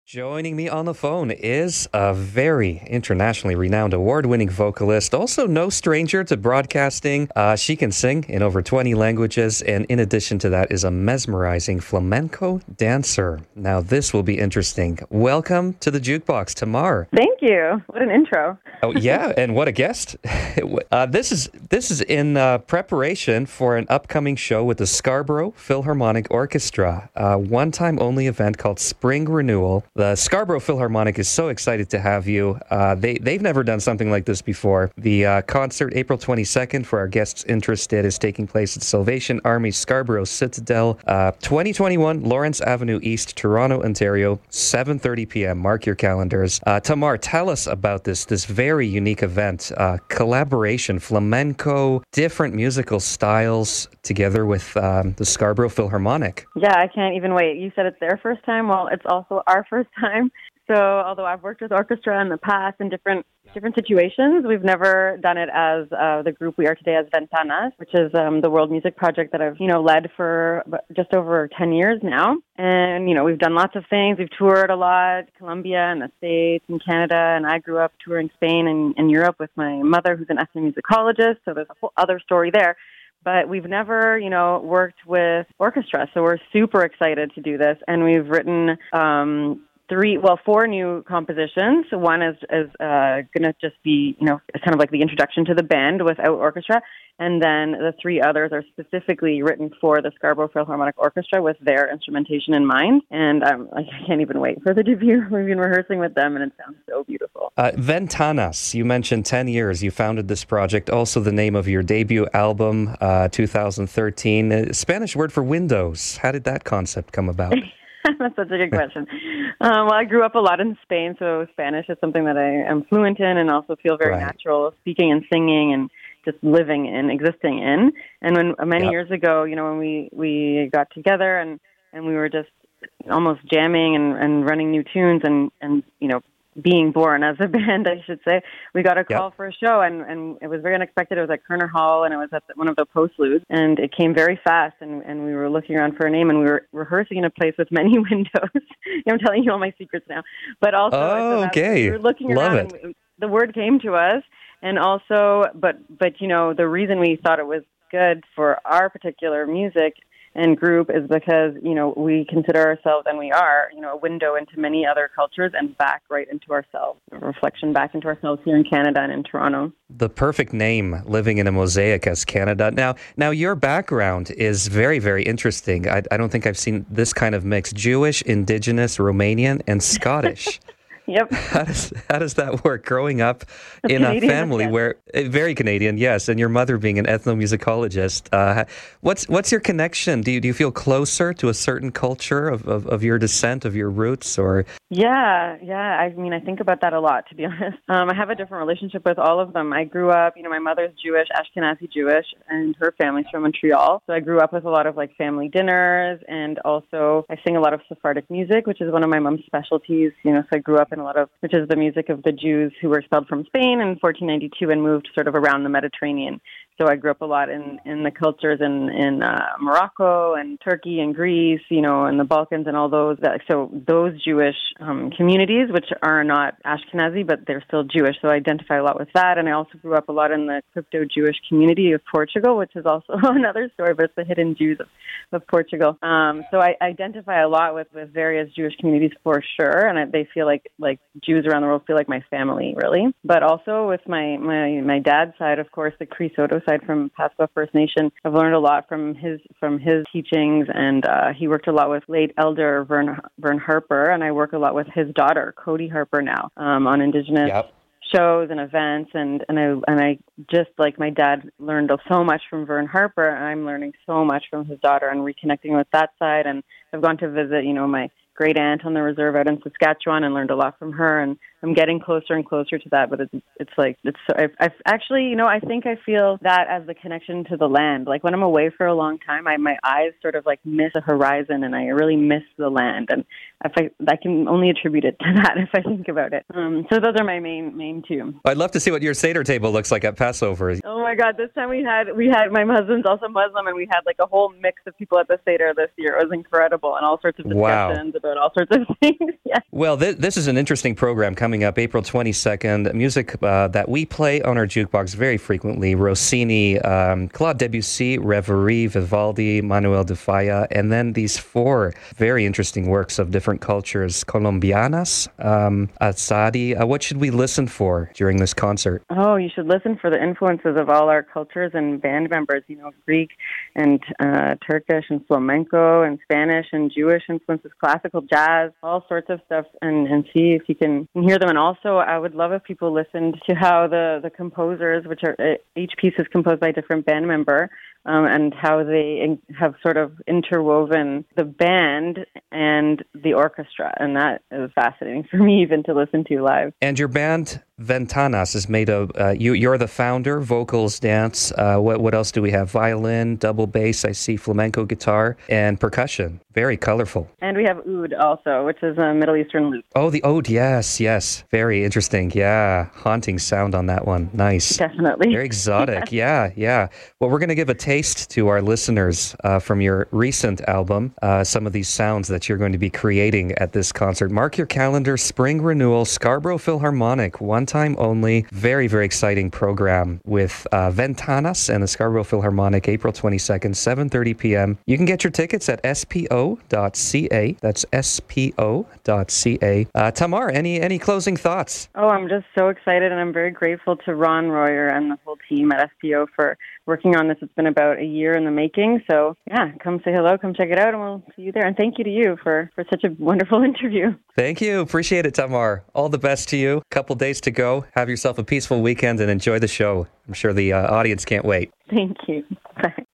Joining me on the phone is a very internationally renowned award-winning vocalist, also no stranger to broadcasting. She can sing in over 20 languages, and in addition to that is a mesmerizing flamenco dancer. Now, this will be interesting. Welcome to the Jukebox, Tamar. Thank you. What an intro. Oh, yeah, and what a guest. This is in preparation for an upcoming show with the Scarborough Philharmonic Orchestra, a one-time only event called Spring Renewal. The Scarborough Philharmonic is so excited to have you. They've never done something like this before. The concert, April 22nd, for our guests interested, is taking place at Salvation Army Scarborough Citadel, 2021, Lawrence Avenue East, Toronto, Ontario, 7:30 p.m. Mark your calendars. Tamar, tell us about this very unique event. Collaboration, flamenco, different musical styles together with the Scarborough Philharmonic. Yeah, I can't even wait. You said it's their first time. Well, it's also our first time. So although I've worked with orchestra in the past in different situations, we've never done it as the group we are today as Ventanas, which is the world music project that I've, led for just over 10 years now. And, we've done lots of things. We've toured a lot, Colombia and the States and Canada. And I grew up touring Spain and Europe with my mother, who's an ethnomusicologist. So there's a whole other story there. But we've never, worked with orchestra. So we're super excited to do this. And we've written four new compositions. One is going to just be, it's kind of like the introduction to the band without orchestra. And then the three others are specifically written for the Scarborough Philharmonic Orchestra with their instrumentation in mind. And I can't even wait for the debut. We've been rehearsing with them, and it sounds so beautiful. Ventanas, you mentioned 10 years. You founded this project, also the name of your debut album, 2013. Spanish word for windows. How did that concept come about? That's such a good question. Well, I grew up a lot in Spain, so Spanish is something that I am fluent in and also feel very natural speaking and singing and just living and existing in. And when many years ago, when we got together and we were just almost jamming and running new tunes and being born as a band, I should say, we got a call for a show, and it was very unexpected. It was at Kerner Hall, and it was at one of the postludes, and it came very fast, and we were looking around for a name, and we were rehearsing in a place with many windows. I'm telling you all my secrets now. But also, we were looking around, and the word came to us, and also, but the reason we thought it was good for our particular music and group is because, we consider ourselves, and we are, a window into many other cultures and back right into ourselves, a reflection back into ourselves here in Canada and in Toronto. The perfect name, living in a mosaic as Canada. Now your background is very, very interesting. I don't think I've seen this kind of mix: Jewish, Indigenous, Romanian, and Scottish. Yep. How does that work? Growing up in a family where very Canadian, yes, and your mother being an ethnomusicologist, what's your connection? Do you feel closer to a certain culture of your descent, of your roots, or? Yeah. I mean, I think about that a lot, to be honest. I have a different relationship with all of them. I grew up, my mother's Jewish, Ashkenazi Jewish, and her family's from Montreal. So I grew up with a lot of family dinners, and also I sing a lot of Sephardic music, which is one of my mom's specialties. So I grew up in which is the music of the Jews who were expelled from Spain in 1492 and moved sort of around the Mediterranean. So I grew up a lot in the cultures in Morocco and Turkey and Greece, and the Balkans and all those. So those Jewish communities, which are not Ashkenazi, but they're still Jewish. So I identify a lot with that. And I also grew up a lot in the crypto-Jewish community of Portugal, which is also another story, but it's the hidden Jews of Portugal. So I identify a lot with various Jewish communities for sure. And they feel like Jews around the world feel like my family, really. But also with my dad's side, of course, the Cree Soto side from Pasqua First Nation, I've learned a lot from his teachings, and he worked a lot with late elder Vern Harper, and I work a lot with his daughter, Cody Harper, now on Indigenous shows and events, and I just, like my dad, learned so much from Vern Harper, and I'm learning so much from his daughter and reconnecting with that side. And I've gone to visit, my great aunt on the reserve out in Saskatchewan and learned a lot from her, and I'm getting closer and closer to that. But I've actually, I think I feel that as the connection to the land. Like when I'm away for a long time, my eyes sort of miss the horizon, and I really miss the land. And I can only attribute it to that if I think about it. So those are my main two. I'd love to see what your Seder table looks like at Passover. Oh my God! This time we had my husband's also Muslim, and we had like a whole mix of people at the Seder this year. It was incredible, and all sorts of discussions about all sorts of things. Yeah. Well, this is an interesting program coming up April 22nd. Music that we play on our jukebox very frequently: Rossini, Claude Debussy, Reverie, Vivaldi, Manuel de Falla, and then these four very interesting works of different cultures: Colombianas, Asadi. What should we listen for during this concert? Oh, you should listen for the influences of all our cultures and band members. Greek and Turkish and flamenco and Spanish and Jewish influences, classical jazz, all sorts of stuff, and see if you can hear them. And also, I would love if people listened to how the composers, which are each piece is composed by a different band member, and how they have sort of interwoven the band and the orchestra. And that is fascinating for me even to listen to live. And your band, Ventanas, is made of, you're the founder, vocals, dance. What else do we have? Violin, double bass, I see flamenco guitar, and percussion. Very colorful. And we have oud also, which is a Middle Eastern lute. Oh, the oud, yes. Very interesting. Yeah, haunting sound on that one. Nice. Definitely. Very exotic. Yeah. Well, we're going to give a taste to our listeners from your recent album, some of these sounds that you're going to be creating at this concert. Mark your calendar, Spring Renewal, Scarborough Philharmonic, one time only. Very, very exciting program with Ventanas and the Scarborough Philharmonic, April 22nd, 7:30 p.m. You can get your tickets at spo.ca. That's spo.ca. Tamar, any closing thoughts? Oh, I'm just so excited, and I'm very grateful to Ron Royer and the whole team at SPO for working on this. It's been about a year in the making. So, yeah, come say hello, come check it out, and we'll see you there. And thank you to you for such a wonderful interview. Thank you. Appreciate it, Tamar. All the best to you. Couple days to go. Have yourself a peaceful weekend and enjoy the show. I'm sure the audience can't wait. Thank you. Bye.